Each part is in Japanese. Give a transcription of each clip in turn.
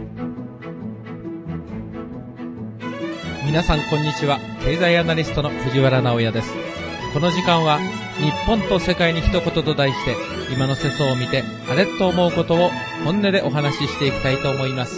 皆さんこんにちは。経済アナリストの藤原直也です。この時間は日本と世界に一言と題して、今の世相を見てあれと思うことを本音でお話ししていきたいと思います。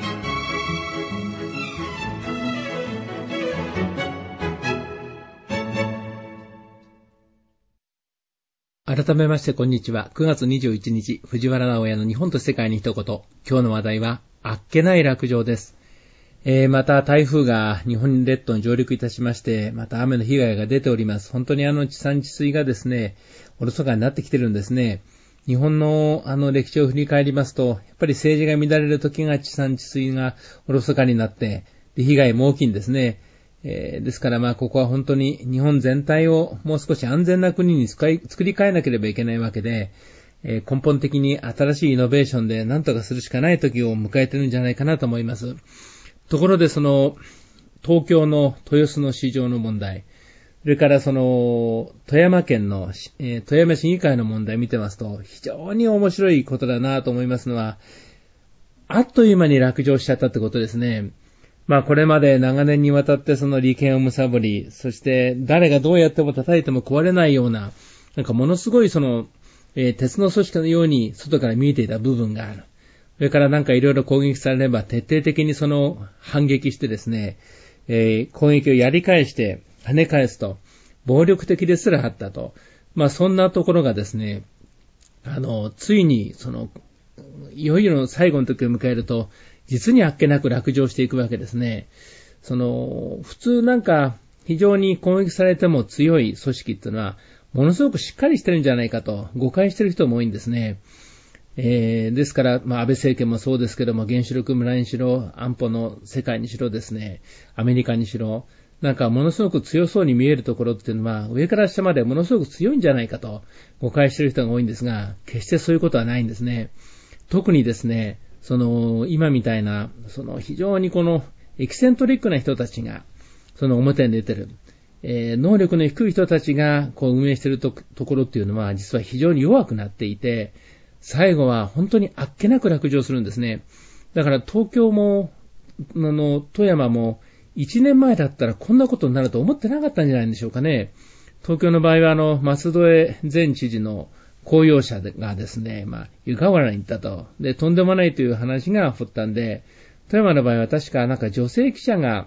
改めましてこんにちは。9月21日、藤原直也の日本と世界に一言。今日の話題はあっけない落城です。また台風が日本列島に上陸いたしまして、また雨の被害が出ております。本当に地産地水がですね、おろそかになってきてるんですね。日本の歴史を振り返りますと、やっぱり政治が乱れる時が地産地水がおろそかになって、で被害も大きいんですね。ですからここは本当に日本全体をもう少し安全な国に作り変えなければいけないわけで、根本的に新しいイノベーションで何とかするしかない時を迎えてるんじゃないかなと思います。ところで東京の豊洲の市場の問題、それから富山県の、富山市議会の問題を見てますと、非常に面白いことだなと思いますのは、あっという間に落城しちゃったってことですね。これまで長年にわたって利権を貪り、そして誰がどうやっても叩いても壊れないような、ものすごい鉄の組織のように外から見えていた部分がある。それからいろいろ攻撃されれば徹底的に反撃してですね、攻撃をやり返して跳ね返すと、暴力的ですらあったと。そんなところがですね、ついにいよいよの最後の時を迎えると、実にあっけなく落城していくわけですね。普通非常に攻撃されても強い組織っていうのは、ものすごくしっかりしてるんじゃないかと誤解してる人も多いんですね。ですから、安倍政権もそうですけども、原子力村にしろ、安保の世界にしろですね、アメリカにしろ、ものすごく強そうに見えるところっていうのは、上から下までものすごく強いんじゃないかと誤解している人が多いんですが、決してそういうことはないんですね。特にですね、今みたいな、非常にエキセントリックな人たちが、表に出てる、能力の低い人たちが運営しているところっていうのは、実は非常に弱くなっていて、最後は本当にあっけなく落城するんですね。だから東京も、富山も1年前だったらこんなことになると思ってなかったんじゃないんでしょうかね。東京の場合は舛添前知事の公用車がですね、湯河原に行ったと。で、とんでもないという話が発端で、富山の場合は確か女性記者が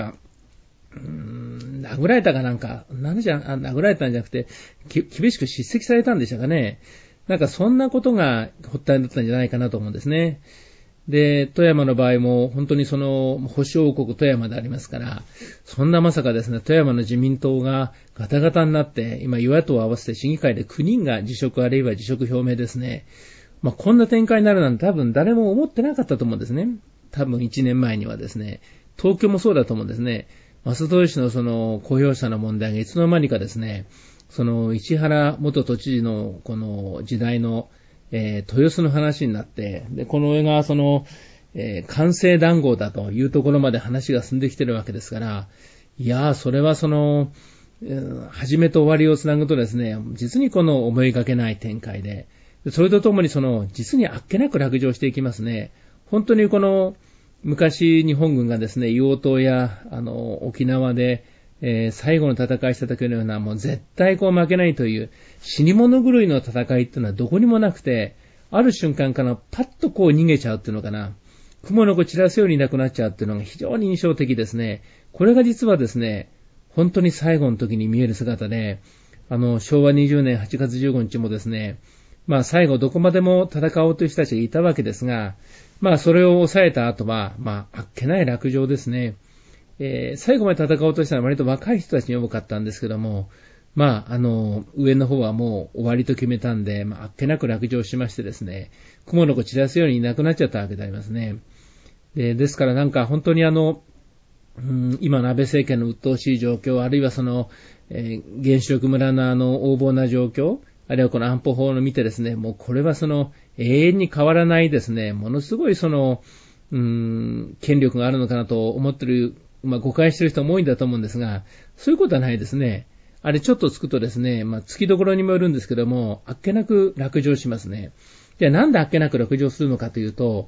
殴られたか殴られたんじゃなくて、厳しく叱責されたんでしたかね。そんなことが発端だったんじゃないかなと思うんですね。で、富山の場合も本当に保守王国富山でありますから、そんなまさかですね、富山の自民党がガタガタになって、今与野党を合わせて市議会で9人が辞職あるいは辞職表明ですね。こんな展開になるなんて多分誰も思ってなかったと思うんですね。多分1年前にはですね、東京もそうだと思うんですね。舛添市の公用車の問題がいつの間にかですね、石原元都知事のこの時代の、豊洲の話になって、で、この絵が官製談合だというところまで話が進んできてるわけですから、いやー、それは始めと終わりをつなぐとですね、実に思いがけない展開で、それとともに実にあっけなく落城していきますね。本当に昔日本軍がですね、硫黄島や沖縄で、最後の戦いした時のような、もう絶対負けないという死に物狂いの戦いっていうのはどこにもなくて、ある瞬間からパッと逃げちゃうっていうのかな、雲の散らすようにいなくなっちゃうっていうのが非常に印象的ですね。これが実はですね、本当に最後の時に見える姿で、昭和20年8月15日もですね、最後どこまでも戦おうという人たちがいたわけですが、それを抑えた後は、あっけない落城ですね。最後まで戦おうとしたのは割と若い人たちに多かったんですけども、上の方はもう終わりと決めたんで、あっけなく落城しましてですね、雲の子散らすようにいなくなっちゃったわけでありますね。ですから本当に今の安倍政権の鬱陶しい状況、あるいは原子力村の横暴な状況、あるいはこの安保法の見てですね、もうこれは永遠に変わらないですね、ものすごい権力があるのかなと思ってる、誤解してる人も多いんだと思うんですが、そういうことはないですね。あれちょっとつくとですね、つきどころにもよるんですけども、あっけなく落城しますね。じゃあなんであっけなく落城するのかというと、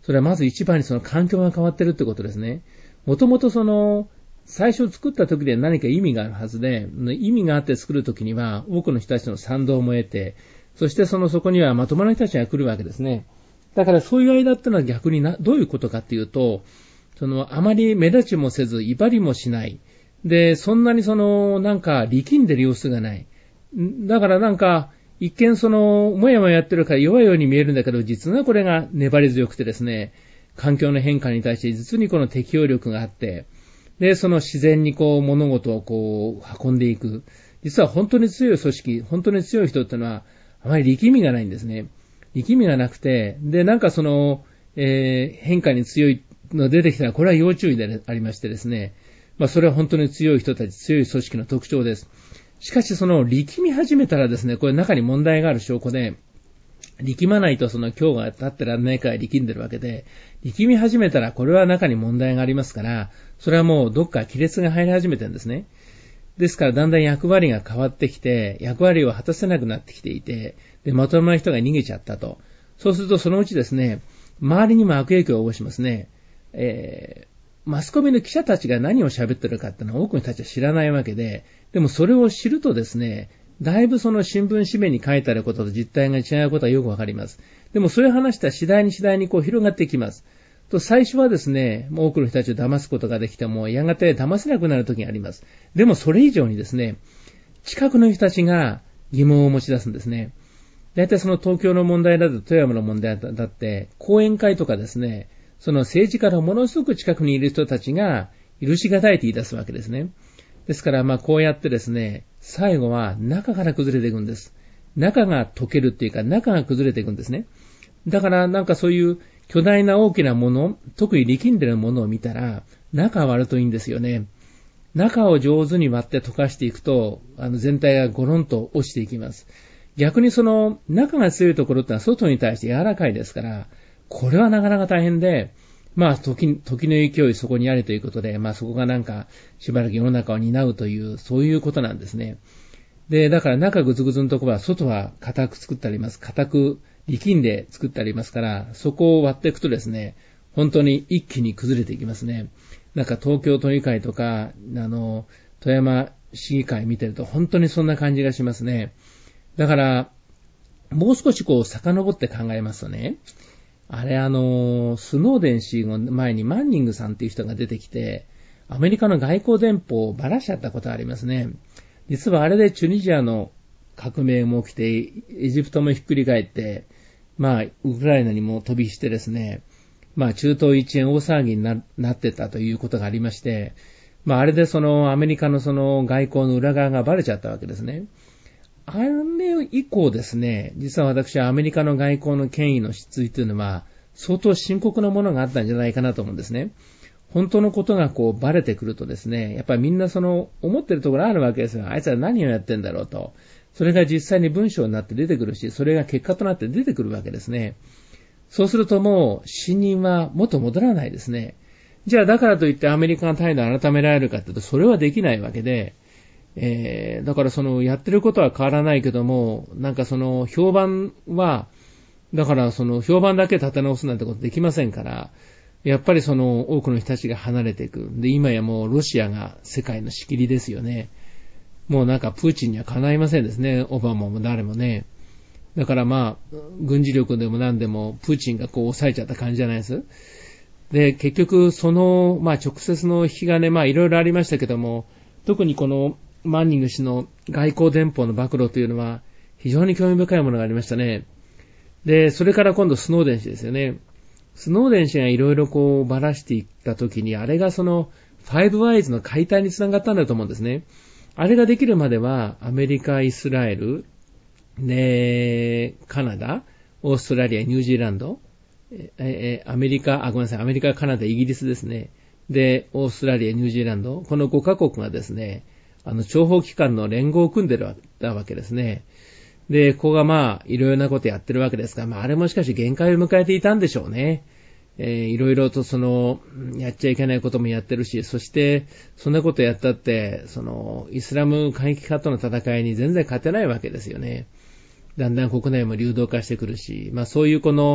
それはまず一番にその環境が変わってるってことですね。もともと最初作った時で何か意味があるはずで、意味があって作る時には多くの人たちの賛同も得て、そしてそこにはまともな人たちが来るわけですね。だからそういう間ってのは逆にどういうことかっていうと、あまり目立ちもせず、威張りもしない。で、そんなになんか力んでる様子がない。だからなんか、一見もやもややってるから弱いように見えるんだけど、実はこれが粘り強くてですね、環境の変化に対して実にこの適応力があって、で、自然に物事を運んでいく。実は本当に強い組織、本当に強い人ってのは、あまり力みがないんですね。力みがなくて、で、なんか変化に強いの出てきたら、これは要注意でありましてですね。それは本当に強い人たち、強い組織の特徴です。しかし力み始めたらですね、これ中に問題がある証拠で、力まないと今日が経ってらんないから力んでるわけで、力み始めたらこれは中に問題がありますから、それはもうどっか亀裂が入り始めてるんですね。ですからだんだん役割が変わってきて、役割を果たせなくなってきていて、で、まともな人が逃げちゃったと。そうするとそのうちですね、周りにも悪影響を及ぼしますね。マスコミの記者たちが何を喋ってるかってのは多くの人たちは知らないわけで、でもそれを知るとですね、だいぶ新聞紙面に書いてあることと実態が違うことはよくわかります。でもそういう話は次第に広がっていきます。と最初はですね、多くの人たちを騙すことができても、やがて騙せなくなる時があります。でもそれ以上にですね、近くの人たちが疑問を持ち出すんですね。だいたい東京の問題だと富山の問題だって、講演会とかですね、政治家のものすごく近くにいる人たちが許しがたいと言い出すわけですね。ですからこうやってですね、最後は中から崩れていくんです。中が溶けるっていうか中が崩れていくんですね。だからなんかそういう巨大な大きなもの、特に力んでるものを見たら中割るといいんですよね。中を上手に割って溶かしていくと、全体がゴロンと落ちていきます。逆に中が強いところってのは外に対して柔らかいですから、これはなかなか大変で、時の勢いそこにありということで、そこがなんか、しばらく世の中を担うという、そういうことなんですね。で、だから中ぐずぐずのところは、外は固く作ってあります。固く力んで作ってありますから、そこを割っていくとですね、本当に一気に崩れていきますね。なんか東京都議会とか、富山市議会見てると本当にそんな感じがしますね。だから、もう少し遡って考えますとね、あれスノーデン氏の前にマンニングさんっていう人が出てきて、アメリカの外交電報をばらしちゃったことがありますね。実はあれでチュニジアの革命も起きて、エジプトもひっくり返って、ウクライナにも飛び火してですね、中東一円大騒ぎになってたということがありまして、あれでアメリカの外交の裏側がバレちゃったわけですね。あれ以降ですね、実は私はアメリカの外交の権威の失墜というのは相当深刻なものがあったんじゃないかなと思うんですね。本当のことがバレてくるとですね、やっぱりみんな思ってるところあるわけですよ。あいつは何をやってんだろうと。それが実際に文章になって出てくるし、それが結果となって出てくるわけですね。そうするともう信任は元戻らないですね。じゃあだからといってアメリカが態度を改められるかというとそれはできないわけで、だからやってることは変わらないけども、なんか評判は、だから評判だけ立て直すなんてことできませんから、やっぱり多くの人たちが離れていく。で、今やもうロシアが世界の仕切りですよね。もうなんかプーチンにはかないませんですね。オバマも誰もね。だから軍事力でも何でもプーチンが抑えちゃった感じじゃないです。で、結局直接の引き金、いろいろありましたけども、特にこのマンニング氏の外交電報の暴露というのは非常に興味深いものがありましたね。で、それから今度スノーデン氏ですよね。スノーデン氏がいろいろばらしていったときに、あれがファイブワイズの解体につながったんだと思うんですね。あれができるまではアメリカ、イスラエル、で、カナダ、オーストラリア、ニュージーランド、アメリカ、カナダ、イギリスですね。で、オーストラリア、ニュージーランド、この5カ国がですね、諜報機関の連合を組んでるわけですね。で、ここがいろいろなことやってるわけですが、あれもしかし限界を迎えていたんでしょうね。いろいろとやっちゃいけないこともやってるし、そして、そんなことやったって、イスラム過激派との戦いに全然勝てないわけですよね。だんだん国内も流動化してくるし、そういう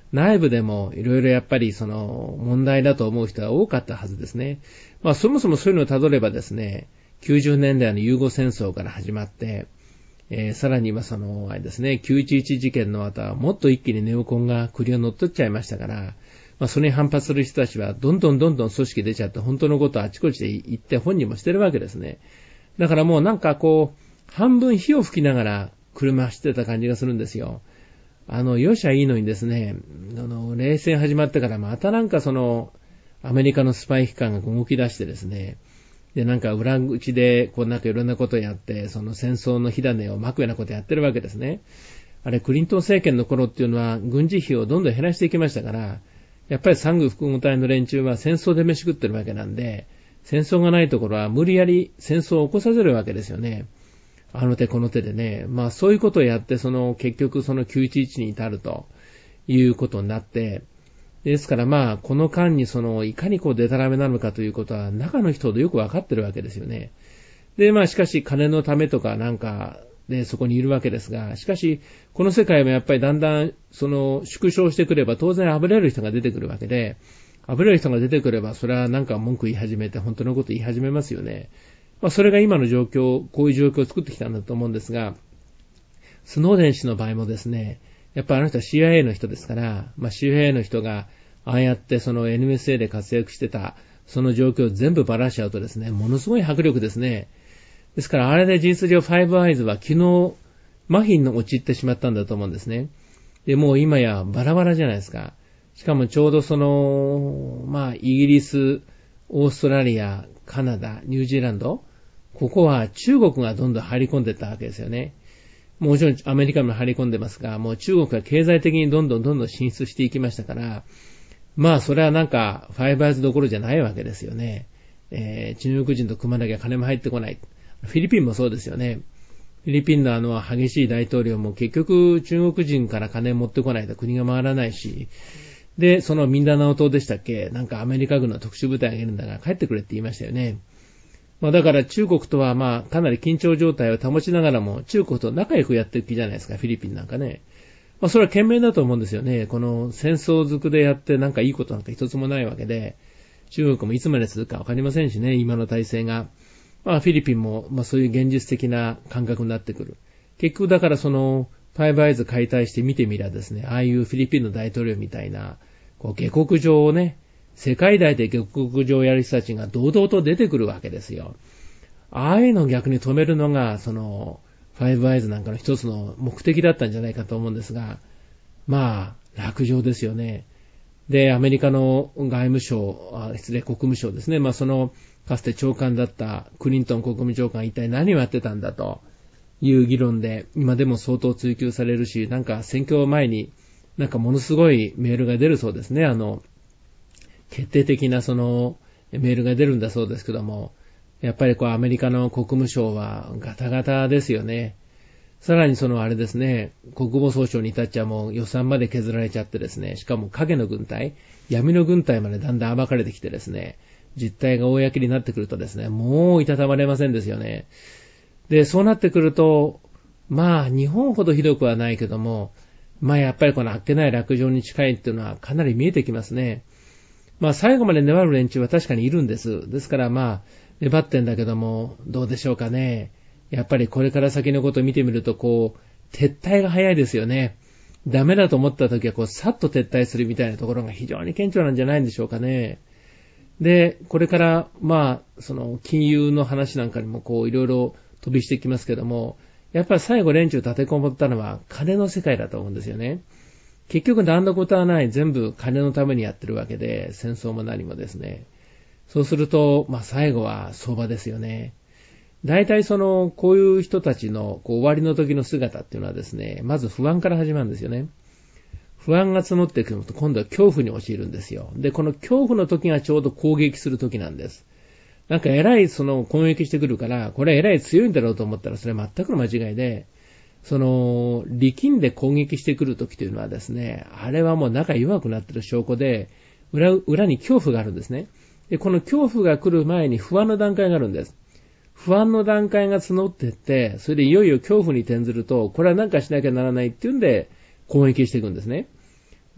内部でもいろいろやっぱりその問題だと思う人は多かったはずですね。そもそもそういうのをたどればですね、90年代のユーゴ戦争から始まって、さらにはあれですね、911事件の後はもっと一気にネオコンが国を乗っ取っちゃいましたから、それに反発する人たちはどんどん組織出ちゃって本当のことをあちこちで言って本人もしてるわけですね。だからもう半分火を吹きながら車走ってた感じがするんですよ。よしゃいいのにですね、冷戦始まってからまたアメリカのスパイ機関が動き出してですね、で、裏口で、いろんなことをやって、戦争の火種を撒くようなことをやってるわけですね。あれ、クリントン政権の頃っていうのは、軍事費をどんどん減らしていきましたから、やっぱり産軍複合体の連中は戦争で飯食ってるわけなんで、戦争がないところは無理やり戦争を起こさせるわけですよね。あの手この手でね。そういうことをやって、結局911に至るということになって、ですからこの間にいかにデタラメなのかということは中の人ほどよくわかってるわけですよね。で、しかし金のためとかでそこにいるわけですが、しかしこの世界もやっぱりだんだん縮小してくれば当然あぶれる人が出てくるわけで、あぶれる人が出てくればそれは文句言い始めて本当のこと言い始めますよね。それが今の状況、こういう状況を作ってきたんだと思うんですが、スノーデン氏の場合もですね、やっぱりあの人は CIA の人ですから、CIA の人がああやってNSA で活躍してたその状況を全部ばらしちゃうとですね、ものすごい迫力ですね。ですからあれで事実上ファイブアイズは昨日麻痺に陥ってしまったんだと思うんですね。で、もう今やバラバラじゃないですか。しかもちょうどイギリス、オーストラリア、カナダ、ニュージーランド、ここは中国がどんどん入り込んでいったわけですよね。もちろんアメリカも入り込んでますが、もう中国は経済的にどんどん進出していきましたから、それはファイブアイズどころじゃないわけですよね。中国人と組まなきゃ金も入ってこない。フィリピンもそうですよね。フィリピンの激しい大統領も結局中国人から金持ってこないと国が回らないし、で、ミンダナオ島でしたっけ、アメリカ軍の特殊部隊がいるんだから帰ってくれって言いましたよね。だから中国とはかなり緊張状態を保ちながらも中国と仲良くやっていく気じゃないですか、フィリピンなんかね。それは賢明だと思うんですよね。この戦争づくでやっていいことなんか一つもないわけで、中国もいつまで続くかわかりませんしね、今の体制が。フィリピンもそういう現実的な感覚になってくる。結局だからファイブアイズ解体して見てみりゃですね、ああいうフィリピンの大統領みたいな、下克上をね、世界大で下克上をやる人たちが堂々と出てくるわけですよ。ああいうのを逆に止めるのが、ファイブアイズなんかの一つの目的だったんじゃないかと思うんですが、落城ですよね。で、アメリカの外務省、国務省ですね。かつて長官だったクリントン国務長官一体何をやってたんだという議論で、今でも相当追及されるし、選挙前にものすごいメールが出るそうですね。決定的なメールが出るんだそうですけども、やっぱりアメリカの国務省はガタガタですよね。さらにあれですね、国防総省に至っちゃもう予算まで削られちゃってですね、しかも影の軍隊、闇の軍隊までだんだん暴かれてきてですね、実態が公になってくるとですね、もういたたまれませんですよね。で、そうなってくると、日本ほどひどくはないけども、やっぱりあっけない落城に近いっていうのはかなり見えてきますね。最後まで粘る連中は確かにいるんです。ですから粘ってんだけども、どうでしょうかね。やっぱりこれから先のことを見てみると、撤退が早いですよね。ダメだと思った時はさっと撤退するみたいなところが非常に顕著なんじゃないんでしょうかね。で、これから金融の話なんかにもいろいろ飛びしてきますけども、やっぱり最後連中立てこもったのは金の世界だと思うんですよね。結局何のことはない、全部金のためにやってるわけで、戦争も何もですね。そうすると、最後は相場ですよね。大体こういう人たちの終わりの時の姿っていうのはですね、まず不安から始まるんですよね。不安が募ってくると今度は恐怖に陥るんですよ。で、この恐怖の時がちょうど攻撃する時なんです。偉い攻撃してくるから、これは偉い強いんだろうと思ったらそれは全くの間違いで、力んで攻撃してくる時というのはですね、あれはもう仲弱くなっている証拠で、裏に恐怖があるんですね。で、この恐怖が来る前に不安の段階があるんです。不安の段階が募っていって、それでいよいよ恐怖に転ずると、これは何かしなきゃならないっていうんで攻撃していくんですね。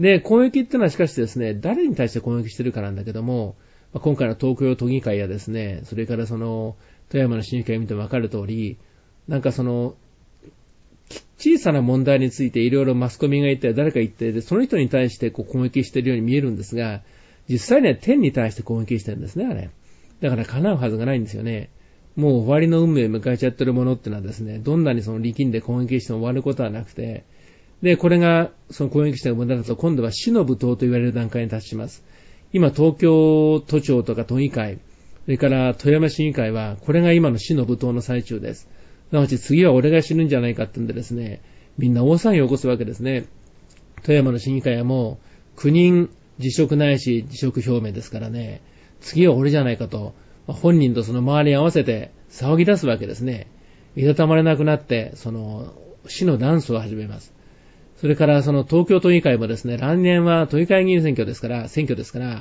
で、攻撃っていうのはしかしですね、誰に対して攻撃してるかなんだけども、今回の東京都議会やですね、それからその、富山の市議会を見てもわかる通り、なんかその、小さな問題についていろいろマスコミが言って誰か言ってで、その人に対してこう攻撃しているように見えるんですが、実際には天に対して攻撃してるんですね、あれ。だから叶うはずがないんですよね。もう終わりの運命を迎えちゃってるものってのはですね、どんなにその力んで攻撃しても終わることはなくて、で、これがその攻撃した無駄だと今度は死の舞踏と言われる段階に達します。今東京都庁とか都議会、それから富山市議会は、これが今の死の舞踏の最中です。なので次は俺が死ぬんじゃないかってんでですね、みんな大騒ぎを起こすわけですね。富山の市議会はもう9人辞職ないし辞職表明ですからね、次は俺じゃないかと、本人とその周りに合わせて騒ぎ出すわけですね。いたたまれなくなって、その死のダンスを始めます。それからその東京都議会もですね、来年は都議会議員選挙ですから、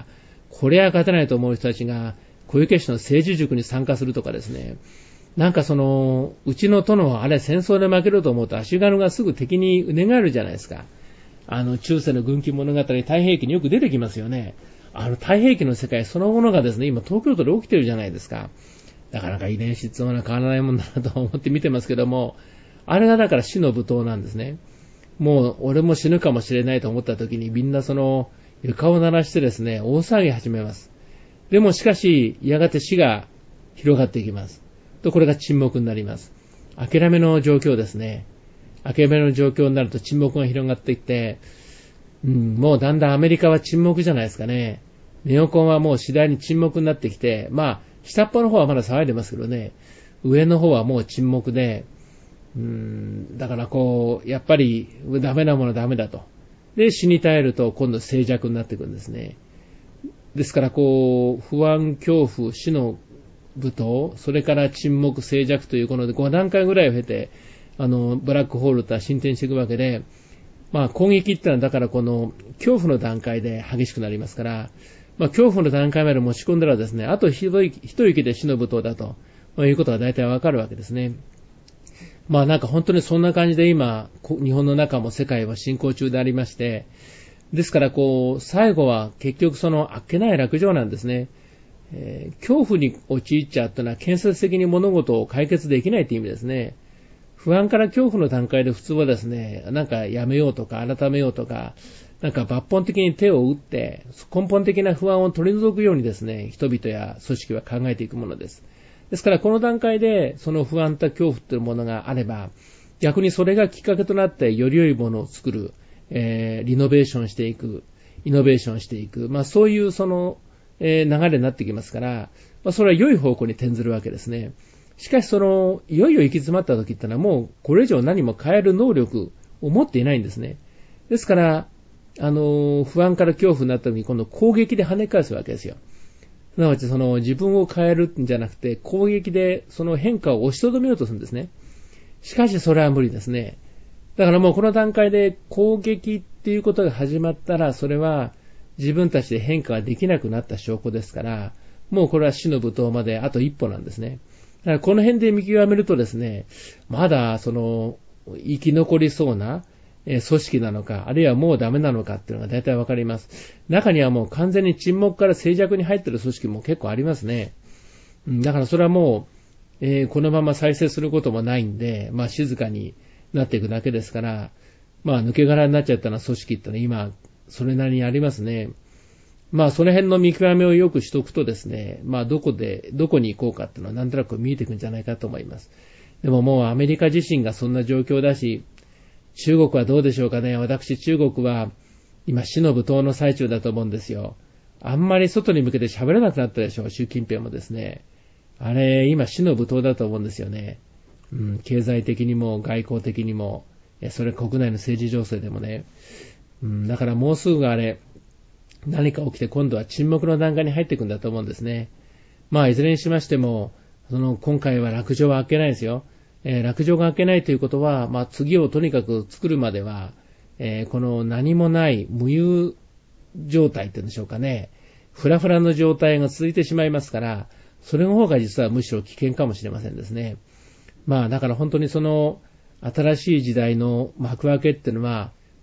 これは勝てないと思う人たちが小池氏の政治塾に参加するとかですね、なんかその、うちの殿あれ戦争で負けると思うと足軽がすぐ敵に寝返るじゃないですか。中世の軍記物語、太平記によく出てきますよね。太平記の世界そのものがですね、今東京都で起きてるじゃないですか。なかなか遺伝子ってのは変わらないもんだなと思って見てますけども、あれがだから死の舞踏なんですね。もう俺も死ぬかもしれないと思った時にみんなその床を鳴らしてですね、大騒ぎ始めます。でもしかし、やがて死が広がっていきます。と、これが沈黙になります。諦めの状況ですね。諦めの状況になると沈黙が広がっていって、もうだんだんアメリカは沈黙じゃないですかね。ネオコンはもう次第に沈黙になってきて、まあ、下っ端の方はまだ騒いでますけどね、上の方はもう沈黙で、だからこう、やっぱりダメなものはダメだと。で、死に絶えると今度静寂になっていくんですね。ですからこう、不安、恐怖、死の舞踏、それから沈黙、静寂というこの5段階ぐらいを経て、ブラックホールとは進展していくわけで、まあ攻撃ってのはだからこの恐怖の段階で激しくなりますから、まあ恐怖の段階まで持ち込んだらですね、あと一息で死の舞踏だと、いうことが大体わかるわけですね。まあなんか本当にそんな感じで今、日本の中も世界は進行中でありまして、ですからこう、最後は結局そのあっけない落城なんですね。恐怖に陥っちゃうというのは建設的に物事を解決できないという意味ですね。不安から恐怖の段階で普通はですね、なんかやめようとか改めようとか、なんか抜本的に手を打って根本的な不安を取り除くようにですね、人々や組織は考えていくものです。ですからこの段階でその不安と恐怖というものがあれば、逆にそれがきっかけとなってより良いものを作る、リノベーションしていく、イノベーションしていく、まあそういうその、流れになってきますから、まあそれは良い方向に転ずるわけですね。しかしその、いよいよ行き詰まった時ってのはもうこれ以上何も変える能力を持っていないんですね。ですから、不安から恐怖になった時に今度攻撃で跳ね返すわけですよ。すなわちその自分を変えるんじゃなくて攻撃でその変化を押しとどめようとするんですね。しかしそれは無理ですね。だからもうこの段階で攻撃っていうことが始まったらそれは自分たちで変化ができなくなった証拠ですから、もうこれは死の舞踏まであと一歩なんですね。だからこの辺で見極めるとですね、まだその生き残りそうな組織なのか、あるいはもうダメなのかっていうのが大体わかります。中にはもう完全に沈黙から静寂に入っている組織も結構ありますね。だからそれはもう、このまま再生することもないんで、まあ静かになっていくだけですから、まあ抜け殻になっちゃったような組織ってのは今、それなりにありますね。まあその辺の見極めをよくしとくとですね、まあどこに行こうかっていうのはなんとなく見えてくるんじゃないかと思います。でももうアメリカ自身がそんな状況だし、中国はどうでしょうかね。私中国は今死の舞踏の最中だと思うんですよ。あんまり外に向けて喋れなくなったでしょう、習近平もですね。あれ、今死の舞踏だと思うんですよね。経済的にも外交的にも、それ国内の政治情勢でもね。だからもうすぐあれ、何か起きて今度は沈黙の段階に入っていくんだと思うんですね。まあいずれにしましても、今回は落城は開けないですよ。落城が開けないということは、まあ次をとにかく作るまでは、この何もない無有状態って言うんでしょうかね。フラフラの状態が続いてしまいますから、それの方が実はむしろ危険かもしれませんですね。まあだから本当にその新しい時代の幕開けっていうのは、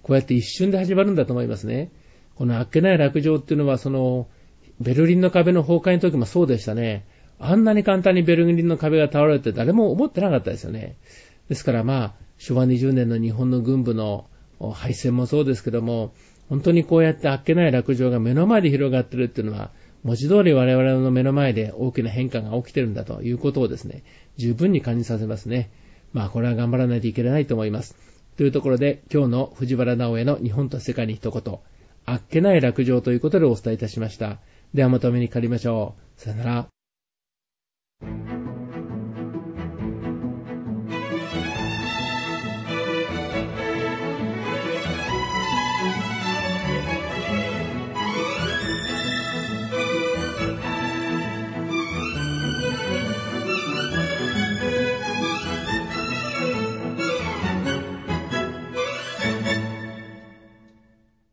こうやって一瞬で始まるんだと思いますね。このあっけない落城っていうのは、ベルリンの壁の崩壊の時もそうでしたね。あんなに簡単にベルリンの壁が倒れるって誰も思ってなかったですよね。ですから昭和20年の日本の軍部の敗戦もそうですけども、本当にこうやってあっけない落城が目の前で広がってるっていうのは、文字通り我々の目の前で大きな変化が起きてるんだということをですね、十分に感じさせますね。これは頑張らないといけないと思います。というところで、今日の藤原直江の日本と世界に一言、あっけない落城ということでお伝えいたしました。ではまたお目にかかりましょう。さよなら。